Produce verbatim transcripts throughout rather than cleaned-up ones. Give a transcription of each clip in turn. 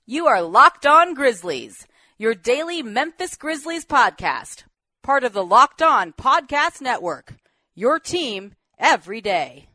You are Locked On Grizzlies, your daily Memphis Grizzlies podcast. Part of the Locked On Podcast Network, your team every day.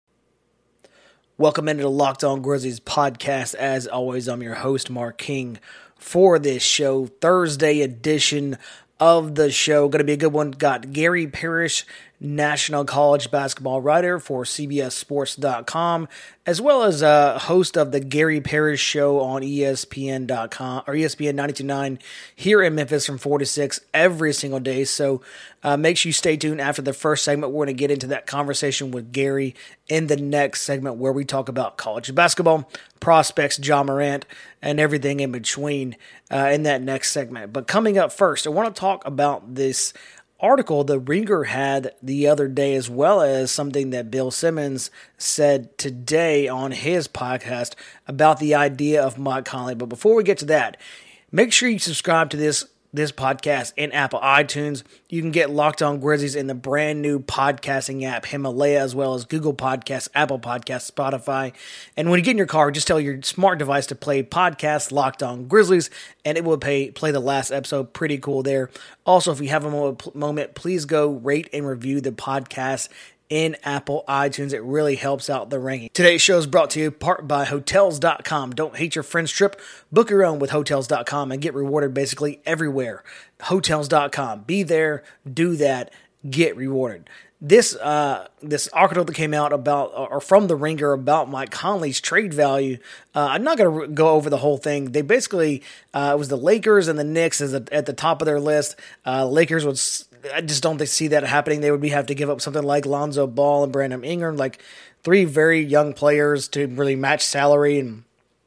Welcome into the Locked On Grizzlies podcast. As always, I'm your host, Mark King, for this show, Thursday edition of the show. Going to be a good one. Got Gary Parrish, national college basketball writer for C B S Sports dot com, as well as a host of the Gary Parrish Show on E S P N dot com or E S P N ninety-two point nine here in Memphis from four to six every single day. So uh, make sure you stay tuned after the first segment. We're going to get into that conversation with Gary in the next segment where we talk about college basketball, prospects, Ja Morant, and everything in between uh, in that next segment. But coming up first, I want to talk about this article The Ringer had the other day, as well as something that Bill Simmons said today on his podcast about the idea of Mike Conley. But before we get to that, make sure you subscribe to this this podcast in Apple iTunes. You can get Locked On Grizzlies in the brand new podcasting app Himalaya, as well as Google Podcasts, Apple Podcasts, Spotify. And when you get in your car, just tell your smart device to play podcast Locked On Grizzlies, and it will pay, play the last episode. Pretty cool there. Also, if you have a moment, please go rate and review the podcast in Apple iTunes. It really helps out the ranking. Today's show is brought to you part by Hotels dot com. Don't hate your friend's trip. Book your own with Hotels dot com and get rewarded basically everywhere. Hotels dot com. Be there, do that, get rewarded. This uh, this article that came out about, or from The Ringer, about Mike Conley's trade value, uh, I'm not going to go over the whole thing. They basically, uh, it was the Lakers and the Knicks as a, at the top of their list. Uh, Lakers was, I just don't see that happening. They would be have to give up something like Lonzo Ball and Brandon Ingram, like three very young players to really match salary and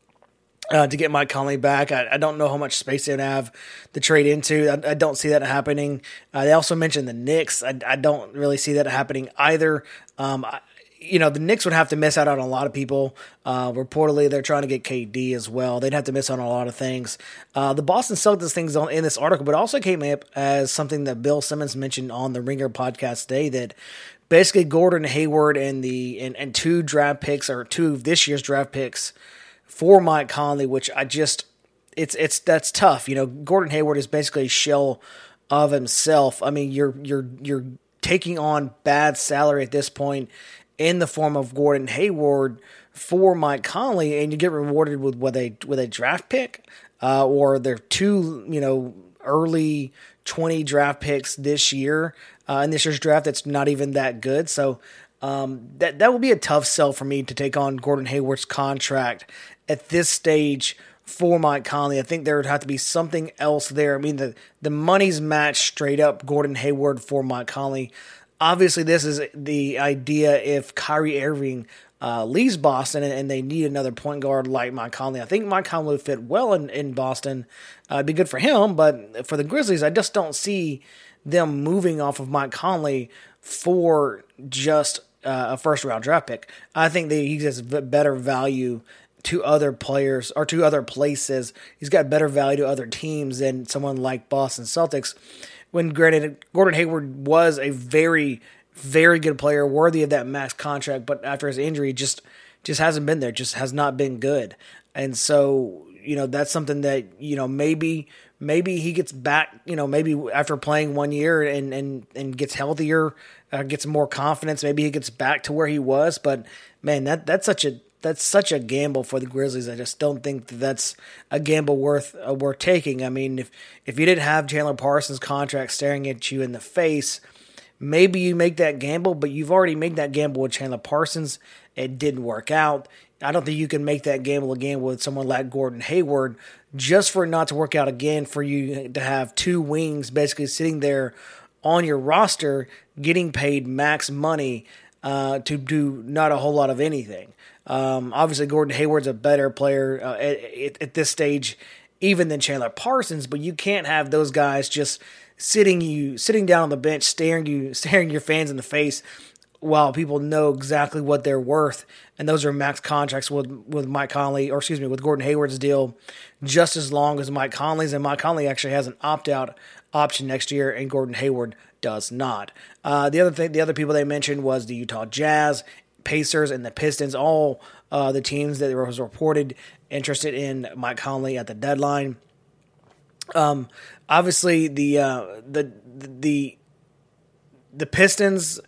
Uh, to get Mike Conley back. I, I don't know how much space they'd have to trade into. I, I don't see that happening. Uh, they also mentioned the Knicks. I, I don't really see that happening either. Um, I, you know, the Knicks would have to miss out on a lot of people. Uh, reportedly, they're trying to get K D as well. They'd have to miss out on a lot of things. Uh, the Boston Celtics things on in this article, but also came up as something that Bill Simmons mentioned on the Ringer podcast today, that basically Gordon Hayward and the and, and two draft picks, or two of this year's draft picks, for Mike Conley, which I just, it's it's that's tough. You know, Gordon Hayward is basically a shell of himself. I mean, you're you're you're taking on bad salary at this point in the form of Gordon Hayward for Mike Conley, and you get rewarded with with a with a draft pick, uh, or they're two you know early twenty draft picks this year uh, in this year's draft. That's not even that good. So um, that that will be a tough sell for me to take on Gordon Hayward's contract at this stage for Mike Conley. I think there would have to be something else there. I mean, the, the money's matched straight up Gordon Hayward for Mike Conley. Obviously, this is the idea if Kyrie Irving uh, leaves Boston and, and they need another point guard like Mike Conley. I think Mike Conley would fit well in, in Boston. Uh, it'd be good for him, but for the Grizzlies, I just don't see them moving off of Mike Conley for just uh, a first-round draft pick. I think that he gets better value to other players or to other places. He's got better value to other teams than someone like Boston Celtics. When granted, Gordon Hayward was a very, very good player, worthy of that max contract, but after his injury, just just hasn't been there, just has not been good. And so, you know, that's something that, you know, maybe maybe he gets back, you know, maybe after playing one year and and, and gets healthier, uh, gets more confidence, maybe he gets back to where he was. But, man, that that's such a That's such a gamble for the Grizzlies. I just don't think that that's a gamble worth uh, worth taking. I mean, if if you didn't have Chandler Parsons' contract staring at you in the face, maybe you make that gamble, but you've already made that gamble with Chandler Parsons. It didn't work out. I don't think you can make that gamble again with someone like Gordon Hayward, just for it not to work out again, for you to have two wings basically sitting there on your roster getting paid max money uh, to do not a whole lot of anything. Um, obviously, Gordon Hayward's a better player uh, at, at this stage, even than Chandler Parsons. But you can't have those guys just sitting you sitting down on the bench, staring you staring your fans in the face, while people know exactly what they're worth. And those are max contracts with with Mike Conley, or excuse me, with Gordon Hayward's deal, just as long as Mike Conley's. And Mike Conley actually has an opt out option next year, and Gordon Hayward does not. Uh, the other thing, the other people they mentioned was the Utah Jazz, Pacers, and the Pistons, all uh, the teams that was reported interested in Mike Conley at the deadline. Um, obviously the uh, the the the Pistons,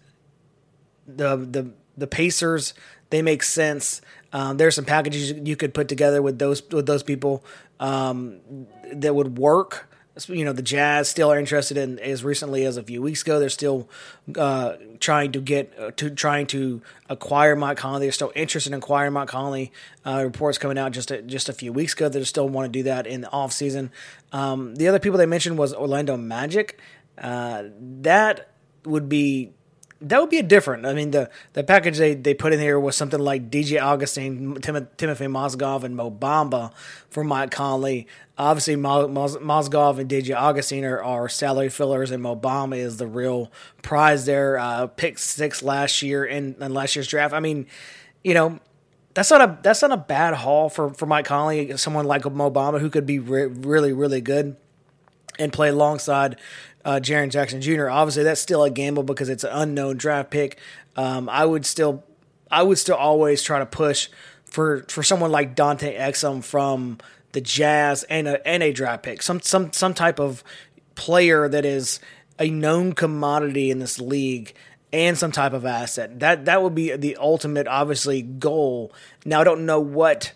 the the the Pacers, they make sense. Um, there's some packages you could put together with those with those people um, that would work. You know, the Jazz still are interested in, as recently as a few weeks ago, they're still uh, trying to get uh, to trying to acquire Mike Conley. They're still interested in acquiring Mike Conley. Uh, reports coming out just a, just a few weeks ago that they still want to do that in the offseason. Um, the other people they mentioned was Orlando Magic. Uh, that would be that would be a different. I mean, the, the package they, they put in here was something like D J Augustine, Tim, Timothy Mozgov, and Mo Bamba for Mike Conley. Obviously, Mo, Moz, Mozgov and D J Augustine are, are salary fillers, and Mo Bamba is the real prize there. Uh, picked six last year in, in last year's draft. I mean, you know, that's not a that's not a bad haul for, for Mike Conley. Someone like Mo Bamba who could be re- really really good and play alongside uh, Jaren Jackson Junior Obviously, that's still a gamble because it's an unknown draft pick. Um, I would still, I would still always try to push for, for someone like Dante Exum from the Jazz and a and a draft pick, some some some type of player that is a known commodity in this league and some type of asset. That that would be the ultimate, obviously, goal. Now, I don't know what.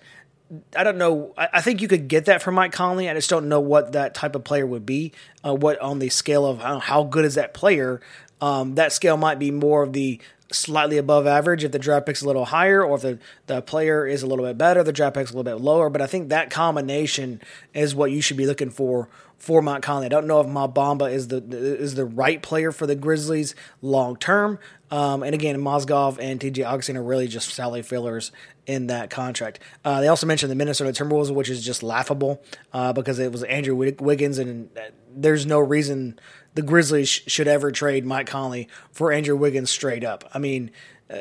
I don't know. I think you could get that from Mike Conley. I just don't know what that type of player would be. Uh, what on the scale of how, how good is that player? Um, that scale might be more of the slightly above average if the draft pick's a little higher, or if the, the player is a little bit better, the draft pick's a little bit lower. But I think that combination is what you should be looking for for Mike Conley. I don't know if Mo Bamba is the is the right player for the Grizzlies long term. Um, and again, Mozgov and T J Augustine are really just salary fillers in that contract. Uh, they also mentioned the Minnesota Timberwolves, which is just laughable uh, because it was Andrew Wiggins, and there's no reason the Grizzlies sh- should ever trade Mike Conley for Andrew Wiggins straight up. I mean, uh,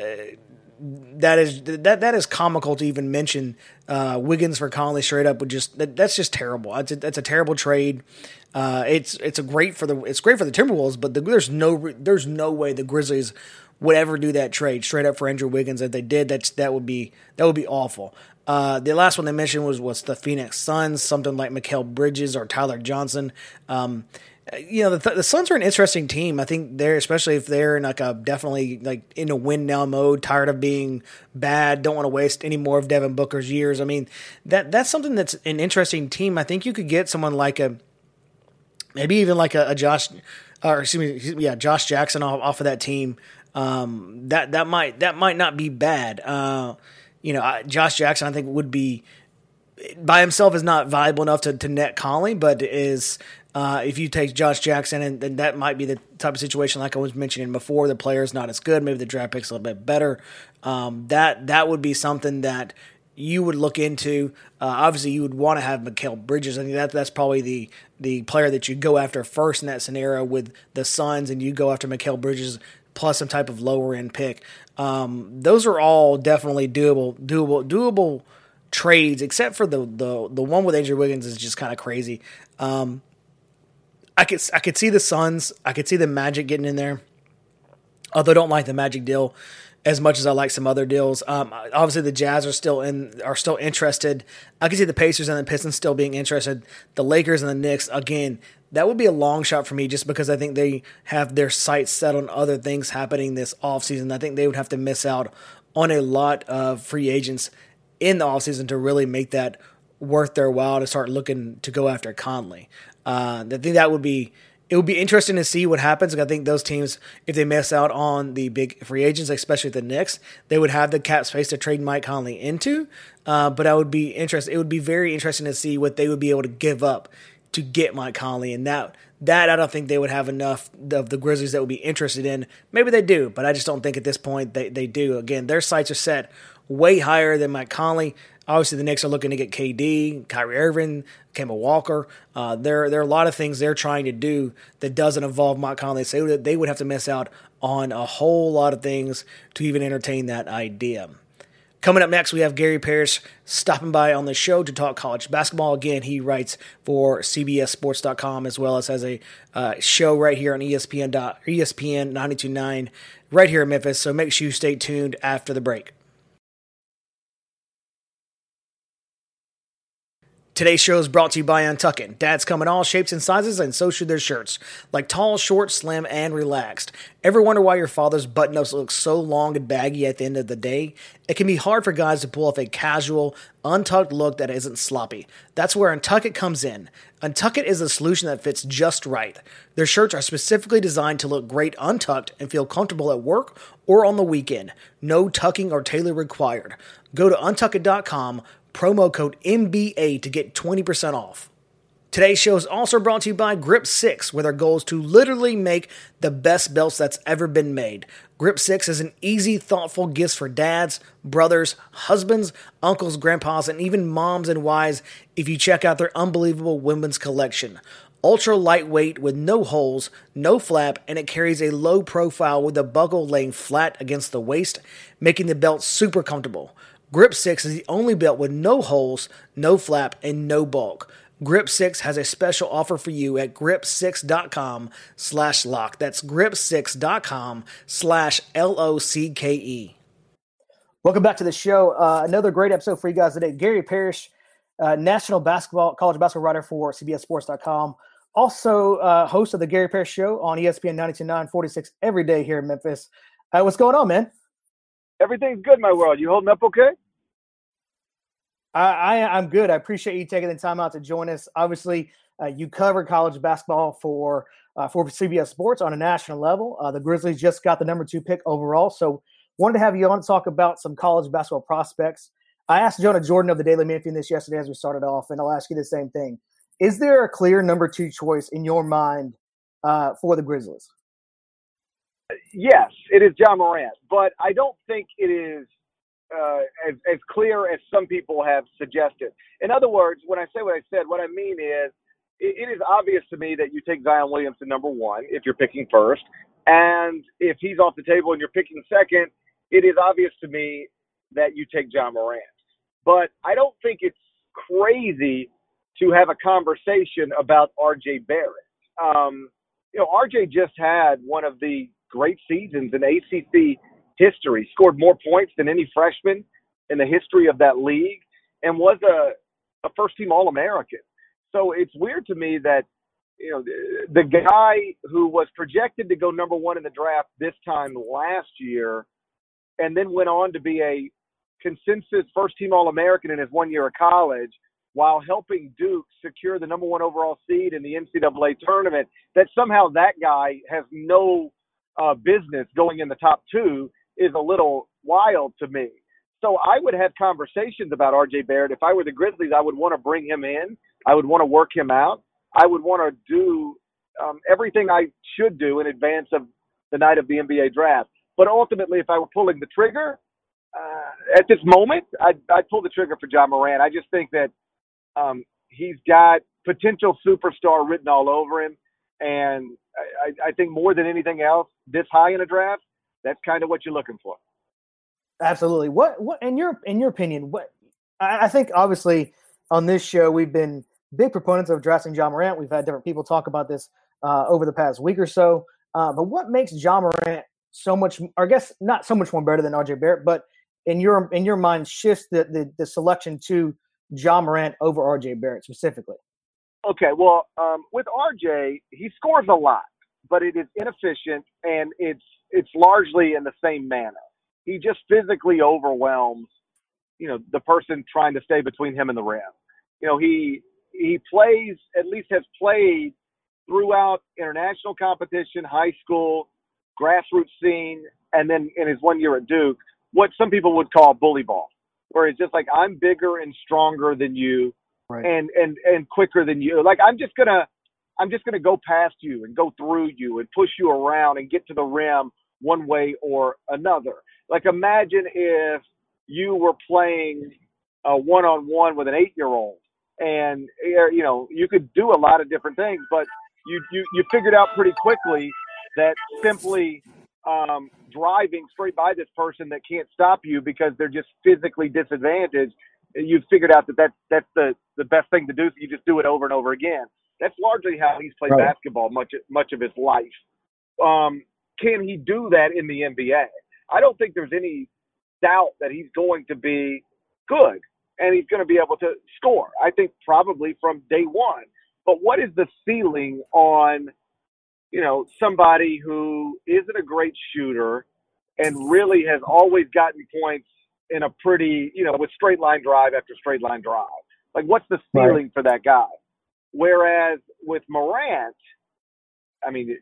that is that that is comical to even mention uh, Wiggins for Conley straight up. Would just that, that's just terrible. That's a, that's a terrible trade. Uh, it's it's a great for the it's great for the Timberwolves, but the, there's no there's no way the Grizzlies would ever do that trade straight up for Andrew Wiggins. If they did, that's that would be that would be awful. Uh, the last one they mentioned was was the Phoenix Suns, something like Mikal Bridges or Tyler Johnson. Um, you know, the, the Suns are an interesting team. I think they're, especially if they're in like a definitely like in a win now mode, tired of being bad, don't want to waste any more of Devin Booker's years. I mean, that that's something that's an interesting team. I think you could get someone like a maybe even like a, a Josh, or excuse me, yeah, Josh Jackson off, off of that team. Um, that that might that might not be bad. Uh, you know, Josh Jackson I think would be by himself is not valuable enough to, to net Conley, but is uh, if you take Josh Jackson, and then that might be the type of situation like I was mentioning before. The player's not as good, maybe the draft pick's a little bit better. Um, that that would be something that you would look into. Uh, obviously, you would want to have Mikal Bridges. I think that that's probably the the player that you go after first in that scenario with the Suns, and you go after Mikal Bridges plus some type of lower end pick. Um, those are all definitely doable, doable, doable trades, except for the the the one with Andrew Wiggins is just kind of crazy. Um, I could I could see the Suns, I could see the Magic getting in there, although I don't like the Magic deal as much as I like some other deals. Um, obviously, the Jazz are still in are still interested. I can see the Pacers and the Pistons still being interested. The Lakers and the Knicks, again, that would be a long shot for me just because I think they have their sights set on other things happening this offseason. I think they would have to miss out on a lot of free agents in the offseason to really make that worth their while to start looking to go after Conley. Uh, I think that would be it would be interesting to see what happens. I think those teams, if they miss out on the big free agents, especially the Knicks, they would have the cap space to trade Mike Conley into. Uh, but I would be interested. It would be very interesting to see what they would be able to give up to get Mike Conley, and that that I don't think they would have enough of the Grizzlies that would be interested in. Maybe they do, but I just don't think at this point they, they do. Again, their sights are set way higher than Mike Conley. Obviously, the Knicks are looking to get K D, Kyrie Irving, Kemba Walker. Uh, there, there are a lot of things they're trying to do that doesn't involve Mike Conley. So they would have to miss out on a whole lot of things to even entertain that idea. Coming up next, we have Gary Parrish stopping by on the show to talk college basketball. Again, he writes for C B S Sports dot com as well as has a uh, show right here on E S P N, E S P N ninety-two point nine right here in Memphis. So make sure you stay tuned after the break. Today's show is brought to you by Untuckit. Dads come in all shapes and sizes, and so should their shirts. Like tall, short, slim, and relaxed. Ever wonder why your father's button-ups look so long and baggy at the end of the day? It can be hard for guys to pull off a casual, untucked look that isn't sloppy. That's where Untuckit comes in. Untuckit is a solution that fits just right. Their shirts are specifically designed to look great untucked and feel comfortable at work or on the weekend. No tucking or tailoring required. Go to untuckit dot com, promo code M B A to get twenty percent off. Today's show is also brought to you by Grip six, where their goal is to literally make the best belts that's ever been made. Grip six is an easy, thoughtful gift for dads, brothers, husbands, uncles, grandpas, and even moms and wives if you check out their unbelievable women's collection. Ultra lightweight with no holes, no flap, and it carries a low profile with the buckle laying flat against the waist, making the belt super comfortable. Grip six is the only belt with no holes, no flap, and no bulk. Grip six has a special offer for you at grip six dot com slash lock. That's grip six dot com slash L O C K E. Welcome back to the show. Uh, another great episode for you guys today. Gary Parrish, uh, national basketball, college basketball writer for C B S Sports dot com. Also, uh, host of the Gary Parrish Show on E S P N ninety-two point nine, forty-six every day here in Memphis. Uh, what's going on, man? Everything's good, my world. You holding up okay? I, I, I'm good. I appreciate you taking the time out to join us. Obviously, uh, you cover college basketball for uh, for C B S Sports on a national level. Uh, the Grizzlies just got the number two pick overall, so wanted to have you on to talk about some college basketball prospects. I asked Jonah Jordan of the Daily Memphian this yesterday as we started off, and I'll ask you the same thing. Is there a clear number two choice in your mind uh, for the Grizzlies? Yes, it is Ja Morant, but I don't think it is uh, as, as clear as some people have suggested. In other words, when I say what I said, what I mean is it, it is obvious to me that you take Zion Williamson number one if you're picking first, and if he's off the table and you're picking second, it is obvious to me that you take Ja Morant. But I don't think it's crazy to have a conversation about R J Barrett. Um, you know, R J just had one of the great seasons in A C C history, scored more points than any freshman in the history of that league, and was a, a first-team All-American. So it's weird to me that, you know, the, the guy who was projected to go number one in the draft this time last year and then went on to be a consensus first-team All-American in his one year of college while helping Duke secure the number one overall seed in the N C double A tournament, that somehow that guy has no uh, business going in the top two is a little wild to me. So I would have conversations about R J Barrett. If I were the Grizzlies, I would want to bring him in. I would want to work him out. I would want to do um, everything I should do in advance of the night of the N B A draft. But ultimately, if I were pulling the trigger, uh, at this moment, I'd, I'd pull the trigger for Ja Morant. I just think that um, he's got potential superstar written all over him. And I, I think more than anything else, this high in a draft, that's kind of what you're looking for. Absolutely. What, what in your in your opinion, what I, I think obviously on this show we've been big proponents of drafting Ja Morant. We've had different people talk about this uh, over the past week or so. Uh, but what makes Ja Morant so much, or I guess not so much more better than R J Barrett, but in your in your mind shifts the the, the selection to Ja Morant over R J Barrett specifically? Okay, well, um, with R J, he scores a lot, but it is inefficient and it's it's largely in the same manner. He just physically overwhelms, you know, the person trying to stay between him and the rim. You know, he he plays, at least has played throughout international competition, high school, grassroots scene, and then in his one year at Duke, what some people would call bully ball, where it's just like, I'm bigger and stronger than you, right, and and and quicker than you. Like I'm just gonna I'm just gonna go past you and go through you and push you around and get to the rim one way or another. Like imagine if you were playing a one-on-one with an eight-year-old, and you know you could do a lot of different things, but you you you figured out pretty quickly that simply um, driving straight by this person that can't stop you because they're just physically disadvantaged, you've figured out that that's, that's the, the best thing to do, so you just do it over and over again. That's largely how he's played right. basketball much much of his life. Um, can he do that in the N B A? I don't think there's any doubt that he's going to be good and he's going to be able to score, I think, probably from day one. But what is the ceiling on, you know, somebody who isn't a great shooter and really has always gotten points in a pretty, you know, with straight line drive after straight line drive? Like, what's the ceiling right. for that guy? Whereas with Morant, I mean,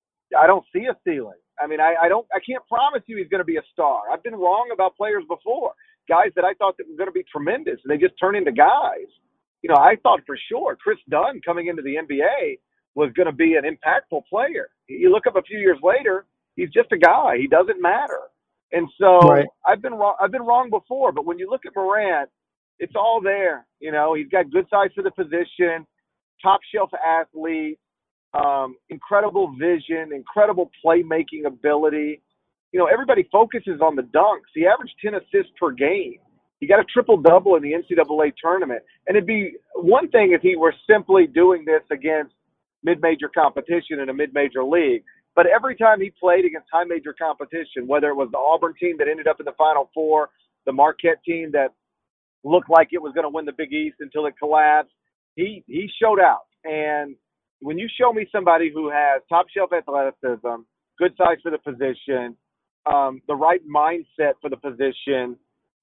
I don't see a ceiling. I mean, I, I don't, I can't promise you he's going to be a star. I've been wrong about players before, guys that I thought that were going to be tremendous, and they just turn into guys. You know, I thought for sure Chris Dunn coming into the N B A was going to be an impactful player. You look up a few years later, he's just a guy. He doesn't matter. And so right. I've been wrong. I've been wrong before, but when you look at Morant, it's all there. You know, he's got good size for the position, top shelf athlete, um, incredible vision, incredible playmaking ability. You know, everybody focuses on the dunks. He averaged ten assists per game. He got a triple-double in the N C double A tournament. And it'd be one thing if he were simply doing this against mid-major competition in a mid-major league. But every time he played against high-major competition, whether it was the Auburn team that ended up in the Final Four, the Marquette team that looked like it was going to win the Big East until it collapsed, he he showed out. And when you show me somebody who has top-shelf athleticism, good size for the position, um, the right mindset for the position,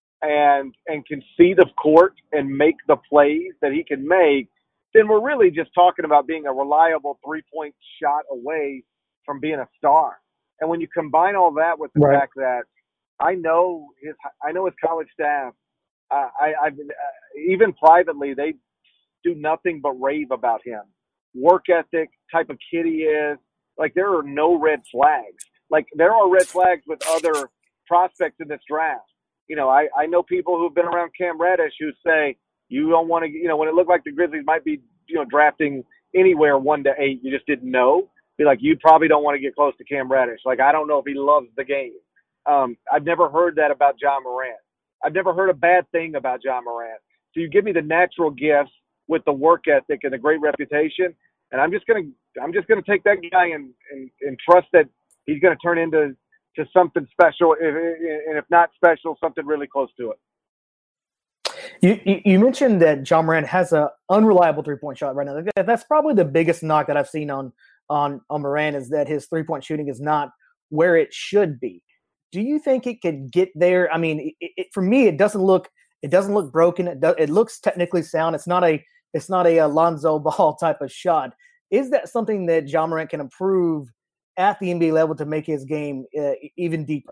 and and can see the court and make the plays that he can make, then we're really just talking about being a reliable three-point shot away from being a star. And when you combine all that with the right. fact that I know his I know his college staff, uh, I, I've been, uh, even privately, they do nothing but rave about him. Work ethic, type of kid he is. Like, there are no red flags. Like, there are red flags with other prospects in this draft. You know, I, I know people who've been around Cam Reddish who say, you don't want to, you know, when it looked like the Grizzlies might be, you know, drafting anywhere one to eight, you just didn't know. Be like, you probably don't want to get close to Cam Reddish. Like, I don't know if he loves the game. Um, I've never heard that about Ja Morant. I've never heard a bad thing about Ja Morant. So you give me the natural gifts with the work ethic and the great reputation, and I'm just gonna, I'm just gonna take that guy and and, and trust that he's gonna turn into to something special, if, and if not special, something really close to it. You, you you mentioned that Ja Morant has an unreliable three-point shot right now. That's probably the biggest knock that I've seen on on, on Morant, is that his three-point shooting is not where it should be. Do you think it could get there? I mean, it, it, for me, it doesn't look it doesn't look broken. It, do, it looks technically sound. It's not a it's not a Lonzo Ball type of shot. Is that something that Ja Morant can improve at the N B A level to make his game uh, even deeper?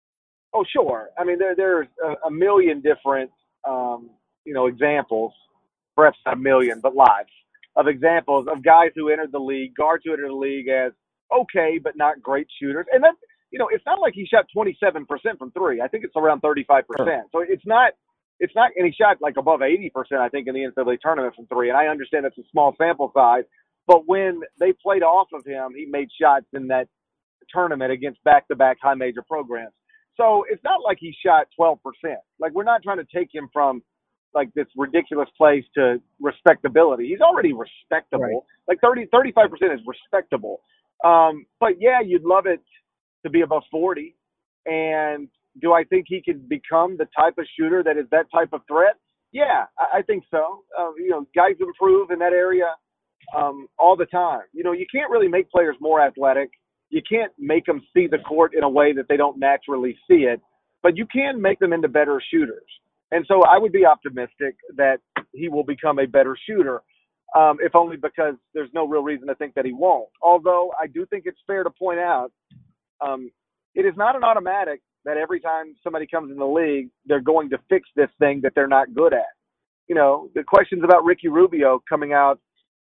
Oh, sure. I mean, there there's a, a million different um, you know examples, perhaps not a million, but lots of examples of guys who entered the league, guards who entered the league as okay but not great shooters. And then, you know, it's not like he shot twenty-seven percent from three. I think it's around thirty-five percent. So it's not, it's not, and he shot like above eighty percent, I think, in the N C double A tournament from three. And I understand it's a small sample size, but when they played off of him, he made shots in that tournament against back-to-back high major programs. So it's not like he shot twelve percent. Like, we're not trying to take him from like this ridiculous place to respectability. He's already respectable. Right. Like thirty, thirty-five percent is respectable. Um, but yeah, you'd love it to be above forty. And do I think he could become the type of shooter that is that type of threat? Yeah, I, I think so. Uh, you know, guys improve in that area um, all the time. You know, you can't really make players more athletic. You can't make them see the court in a way that they don't naturally see it, but you can make them into better shooters. And so I would be optimistic that he will become a better shooter, um, if only because there's no real reason to think that he won't. Although I do think it's fair to point out, um, it is not an automatic that every time somebody comes in the league, they're going to fix this thing that they're not good at. You know, the questions about Ricky Rubio coming out,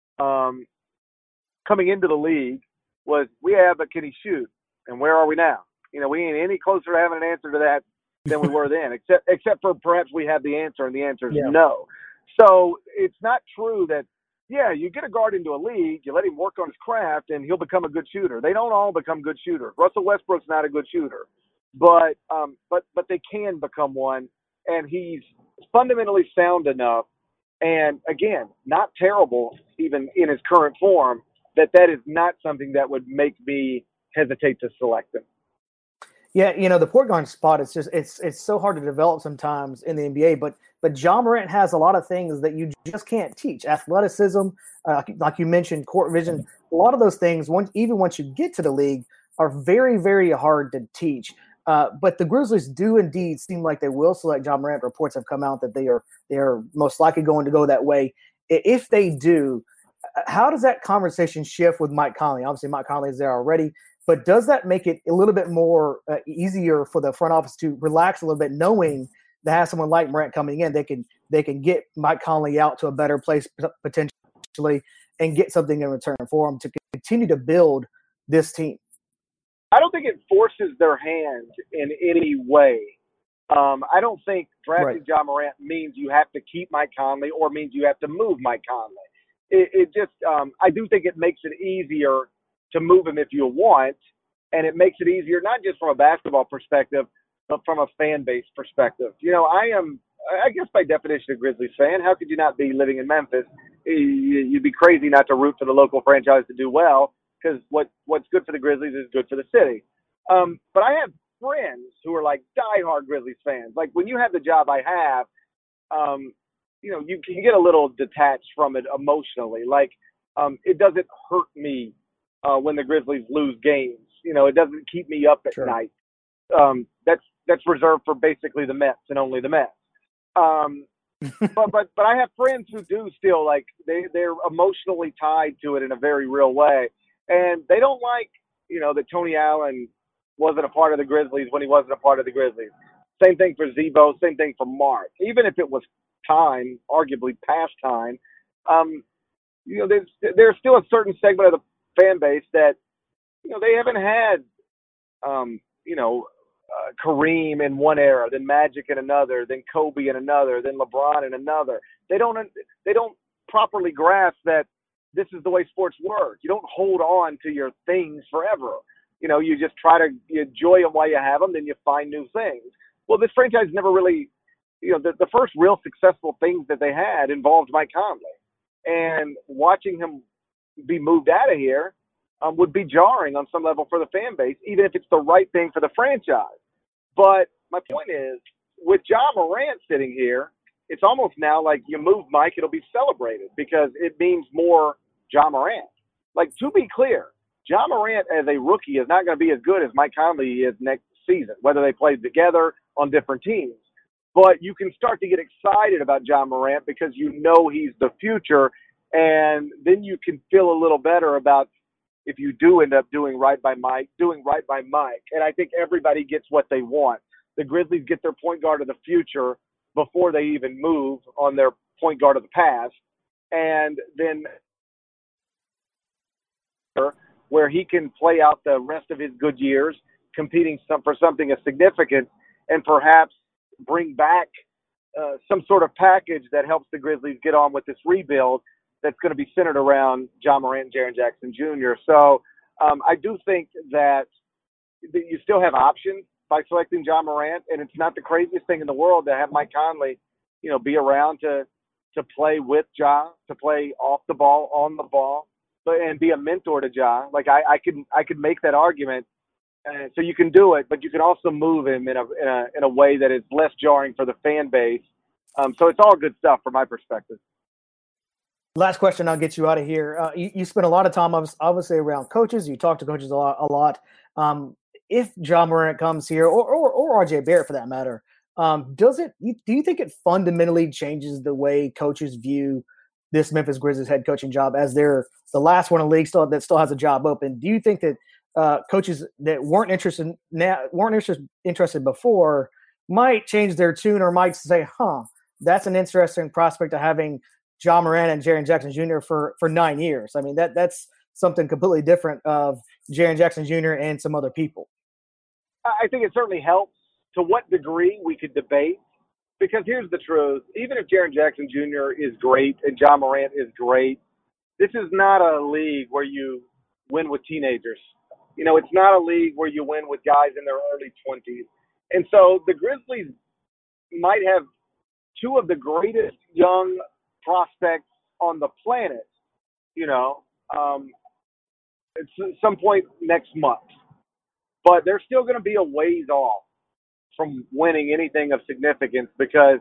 um, coming into the league was, we have, but can he shoot? And where are we now? You know, we ain't any closer to having an answer to that than we were then, except except for perhaps we have the answer, and the answer is yeah. no. So it's not true that, yeah, you get a guard into a league, you let him work on his craft, and he'll become a good shooter. They don't all become good shooters. Russell Westbrook's not a good shooter, but um, but but they can become one, and he's fundamentally sound enough, and again, not terrible even in his current form, that that is not something that would make me hesitate to select him. Yeah, you know, the point guard spot is just it's it's so hard to develop sometimes in the N B A, but but Ja Morant has a lot of things that you just can't teach. Athleticism, uh, like you mentioned, court vision, a lot of those things, once even once you get to the league, are very, very hard to teach. Uh, but the Grizzlies do indeed seem like they will select Ja Morant. Reports have come out that they are they are most likely going to go that way. If they do, how does that conversation shift with Mike Conley? Obviously, Mike Conley is there already. But does that make it a little bit more uh, easier for the front office to relax a little bit, knowing they have someone like Morant coming in? They can they can get Mike Conley out to a better place potentially and get something in return for him to continue to build this team. I don't think it forces their hand in any way. Um, I don't think drafting right. Ja Morant means you have to keep Mike Conley or means you have to move Mike Conley. It, it just um, I do think it makes it easier to move him if you want, and it makes it easier not just from a basketball perspective, but from a fan base perspective. You know, I am, I guess by definition, a Grizzlies fan. How could you not be living in Memphis? You'd be crazy not to root for the local franchise to do well, because what, what's good for the Grizzlies is good for the city. Um, but I have friends who are like diehard Grizzlies fans. Like when you have the job I have, um, you know, you can get a little detached from it emotionally. Like um, it doesn't hurt me Uh, when the Grizzlies lose games. You know, it doesn't keep me up at sure. night. Um, that's that's reserved for basically the Mets and only the Mets. Um, but but but I have friends who do still like they they're emotionally tied to it in a very real way, and they don't like you know that Tony Allen wasn't a part of the Grizzlies when he wasn't a part of the Grizzlies. Same thing for Zebo. Same thing for Mark. Even if it was time, arguably past time, um, you know, there's there's still a certain segment of the fan base that, you know, they haven't had, um, you know, uh, Kareem in one era, then Magic in another, then Kobe in another, then LeBron in another. They don't, they don't properly grasp that this is the way sports work. You don't hold on to your things forever. You know, you just try to you enjoy them while you have them, then you find new things. Well, this franchise never really, you know, the, the first real successful things that they had involved Mike Conley, and watching him be moved out of here um, would be jarring on some level for the fan base, even if it's the right thing for the franchise. But my point is, with Ja Morant sitting here, it's almost now like you move Mike, it'll be celebrated because it means more Ja Morant. Like, to be clear, Ja Morant as a rookie is not going to be as good as Mike Conley is next season, whether they play together on different teams. But you can start to get excited about Ja Morant because you know he's the future. And then you can feel a little better about if you do end up doing right by Mike, doing right by Mike. And I think everybody gets what they want. The Grizzlies get their point guard of the future before they even move on their point guard of the past. And then where he can play out the rest of his good years, competing some, for something as significant, and perhaps bring back uh, some sort of package that helps the Grizzlies get on with this rebuild that's going to be centered around Ja Morant and Jaren Jackson Junior So um, I do think that you still have options by selecting Ja Morant, and it's not the craziest thing in the world to have Mike Conley, you know, be around to to play with Ja, to play off the ball, on the ball, but and be a mentor to Ja. Like I, I could I could make that argument, and so you can do it, but you can also move him in a in a in a way that is less jarring for the fan base. Um, so it's all good stuff from my perspective. Last question, I'll get you out of here. Uh, you, you spend a lot of time, obviously, around coaches. You talk to coaches a lot. A lot. Um, if Ja Morant comes here, or, or or R J Barrett for that matter, um, does it? Do you think it fundamentally changes the way coaches view this Memphis Grizzlies head coaching job as they're the last one in the league still that still has a job open? Do you think that uh, coaches that weren't interested now weren't interested interested before might change their tune or might say, "Huh, that's an interesting prospect of having Ja Morant and Jaren Jackson Junior for, for nine years. I mean, that that's something completely different of Jaren Jackson Junior and some other people. I think it certainly helps. To what degree we could debate, because here's the truth. Even if Jaren Jackson Junior is great and Ja Morant is great, this is not a league where you win with teenagers. You know, it's not a league where you win with guys in their early twenties. And so the Grizzlies might have two of the greatest young prospects on the planet, you know, um, at some point next month. but they're still going to be a ways off from winning anything of significance because,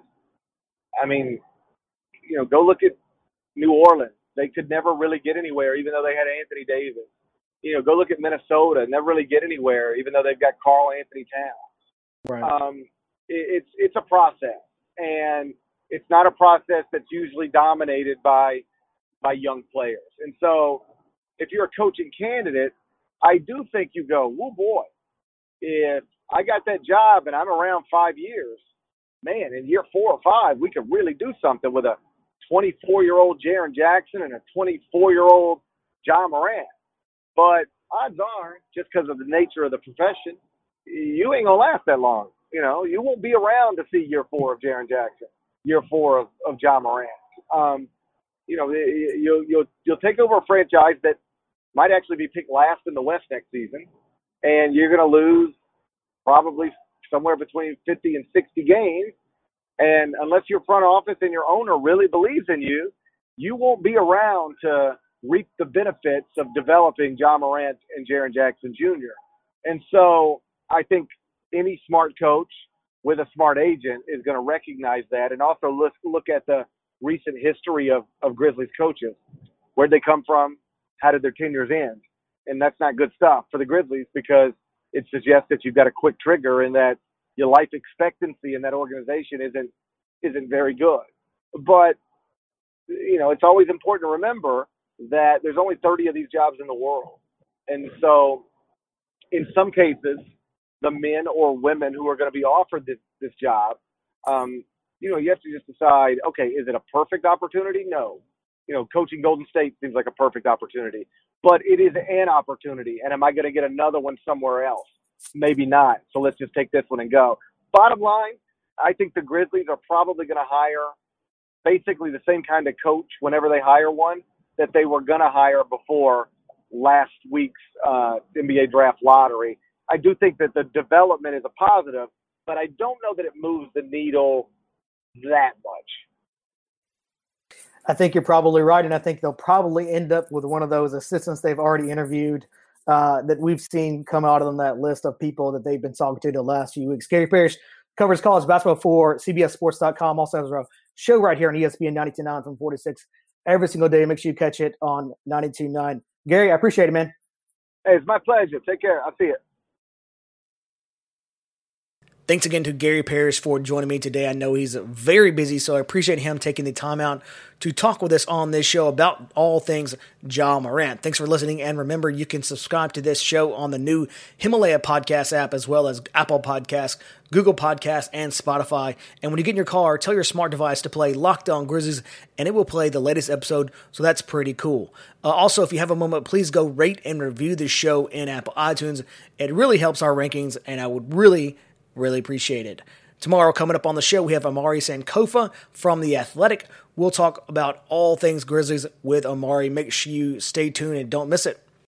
I mean, you know, go look at New Orleans. They could never really get anywhere, even though they had Anthony Davis. You know, go look at Minnesota. Never really get anywhere, even though they've got Karl Anthony Towns. Right. Um, it, it's it's a process, and it's not a process that's usually dominated by by young players. And so, if you're a coaching candidate, I do think you go, oh boy, if I got that job and I'm around five years, man, in year four or five, we could really do something with a twenty-four-year-old Jaren Jackson and a twenty-four-year-old John Morant. But odds are, just because of the nature of the profession, you ain't going to last that long. You know, you won't be around to see year four of Jaren Jackson, year four of, of John Morant. Um, you know, you'll, you'll, you'll take over a franchise that might actually be picked last in the West next season, and you're going to lose probably somewhere between fifty and sixty games. And unless your front office and your owner really believes in you, you won't be around to reap the benefits of developing John Morant and Jaren Jackson Junior And so I think any smart coach with a smart agent is going to recognize that, and also look, look at the recent history of, of Grizzlies coaches. Where'd they come from? How did their tenures end? And that's not good stuff for the Grizzlies because it suggests that you've got a quick trigger and that your life expectancy in that organization isn't isn't very good. But, you know, it's always important to remember that there's only thirty of these jobs in the world. And so in some cases, the men or women who are going to be offered this, this job, um, you know, you have to just decide, okay, is it a perfect opportunity? No. You know, coaching Golden State seems like a perfect opportunity, but it is an opportunity. And am I going to get another one somewhere else? Maybe not. So let's just take this one and go. Bottom line, I think the Grizzlies are probably going to hire basically the same kind of coach whenever they hire one that they were going to hire before last week's uh, N B A draft lottery. I do think that the development is a positive, but I don't know that it moves the needle that much. I think you're probably right, and I think they'll probably end up with one of those assistants they've already interviewed uh, that we've seen come out on that list of people that they've been talking to the last few weeks. Gary Parrish covers college basketball for C B S Sports dot com. Also has a show right here on E S P N ninety-two point nine from four to six every single day. Make sure you catch it on ninety-two point nine. Gary, I appreciate it, man. Hey, it's my pleasure. Take care. I'll see you. Thanks again to Gary Parrish for joining me today. I know he's very busy, so I appreciate him taking the time out to talk with us on this show about all things Ja Morant. Thanks for listening, and remember, you can subscribe to this show on the new Himalaya podcast app, as well as Apple Podcasts, Google Podcasts, and Spotify. And when you get in your car, tell your smart device to play Locked On Grizzlies, and it will play the latest episode, so that's pretty cool. Uh, also, if you have a moment, please go rate and review the show in Apple iTunes. It really helps our rankings, and I would really Really appreciate it. Tomorrow, coming up on the show, we have Amari Sankofa from The Athletic. We'll talk about all things Grizzlies with Amari. Make sure you stay tuned and don't miss it.